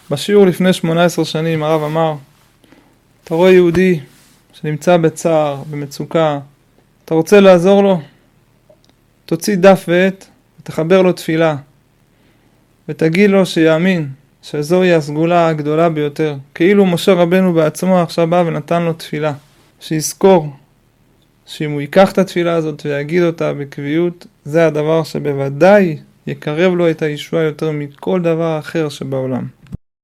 בשיעור לפני 18 שנים הרב אמר, אתה רואה יהודי שנמצא בצער, במצוקה, אתה רוצה לעזור לו? תוציא דף ועט ותחבר לו תפילה, ותגיד לו שיאמין שזוהי הסגולה הגדולה ביותר, כאילו משה רבנו בעצמו עכשיו בא ונתן לו תפילה, שיזכור שאם הוא ייקח את התפילה הזאת ויגיד אותה בקביעות, זה הדבר שבוודאי יקרב לו את הישועה יותר מכל דבר אחר שבעולם.